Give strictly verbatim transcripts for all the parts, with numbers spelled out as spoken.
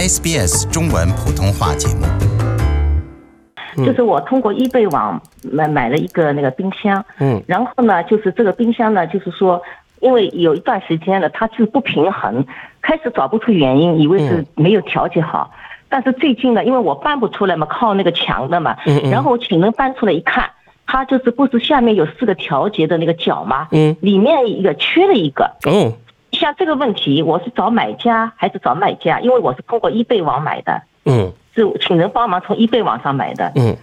S B S 中文普通话节目。 就是我通过易贝网买买了一个那个冰箱，嗯，然后呢，就是这个冰箱呢，就是说，因为有一段时间了，它是不平衡，开始找不出原因，以为是没有调节好，但是最近呢，因为我搬不出来嘛，靠那个墙的嘛，嗯，然后我请人搬出来一看，它就是不是下面有四个调节的那个角吗？嗯，里面一个缺了一个，哦。像这个问题，我是找买家还是找卖家？因为我是通过易贝网买的，嗯，是请人帮忙从易贝网上买的，嗯。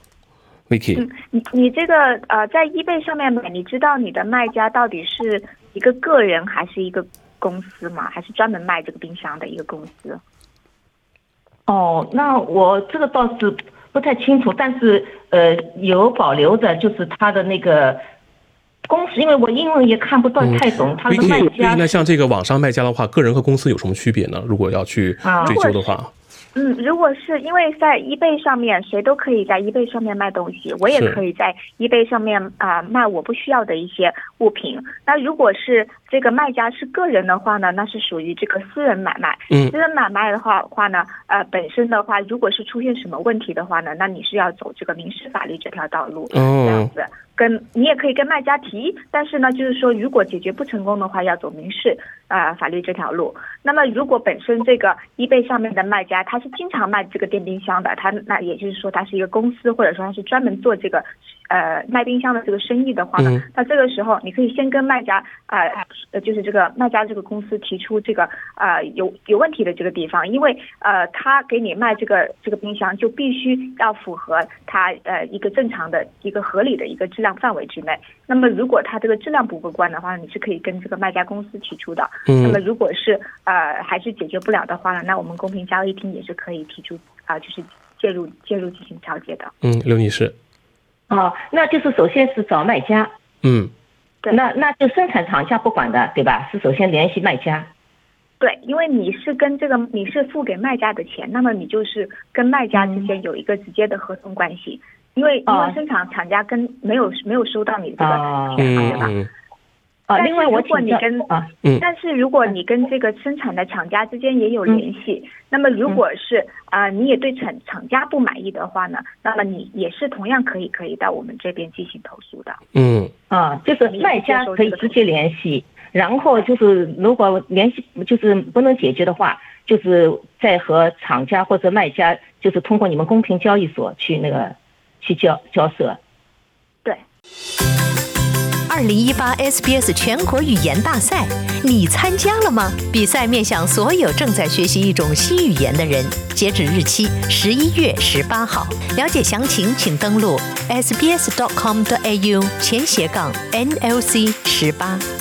Vicky， 嗯，你你这个呃，在易贝上面买，你知道你的卖家到底是一个个人还是一个公司吗？还是专门卖这个冰箱的一个公司？ 哦，那我这个倒是不太清楚，但是呃，有保留的就是他的那个。公司，因为我英文也看不到太懂，他是卖家。 那像这个网上卖家的话，个人和公司有什么区别呢？如果要去追究的话， 嗯，如果是因为在易贝上面，谁都可以在易贝上面卖东西，我也可以在易贝上面啊、呃、卖我不需要的一些物品。那如果是这个卖家是个人的话呢，那是属于这个私人买卖。嗯，私人买卖的话话呢，呃，本身的话，如果是出现什么问题的话呢，那你是要走这个民事法律这条道路，嗯、这样子。跟你也可以跟卖家提，但是呢，就是说，如果解决不成功的话，要走民事啊、呃、法律这条路。那么，如果本身这个易贝上面的卖家他是经常卖这个电冰箱的，他那也就是说他是一个公司，或者说他是专门做这个呃卖冰箱的这个生意的话呢，那这个时候你可以先跟卖家啊呃就是这个卖家这个公司提出这个呃有有问题的这个地方，因为呃他给你卖这个这个冰箱就必须要符合他呃一个正常的一个合理的一个质量范围之内。那么如果它这个质量不过关的话，你是可以跟这个卖家公司提出的。嗯、那么如果是呃还是解决不了的话呢，那我们公平交易厅也是可以提出啊、呃，就是介入介入进行调解的。 嗯，刘女士。 哦，那就是首先是找卖家。嗯，对，那那就生产厂家不管的，对吧？是首先联系卖家。 对，因为你是跟这个你是付给卖家的钱，那么你就是跟卖家之间有一个直接的合同关系。嗯因为因为生产厂家跟没有没有收到你这个钱嘛，对吧？啊， 另外我如果你跟啊，嗯，但是如果你跟这个生产的厂家之间也有联系，那么如果是啊、呃、你也对厂厂家不满意的话呢，那么你也是同样可以可以到我们这边进行投诉的。 嗯啊，就是卖家可以直接联系，然后就是如果联系就是不能解决的话，就是再和厂家或者卖家就是通过你们公平交易所去那个。去交交涉， 对。 二零一八 S B S 全国语言大赛，你参加了吗？比赛面向所有正在学习一种新语言的人，截止日期十一月十八号。了解详情，请登录 s b s dot com dot a u 前斜杠 N L C 十八。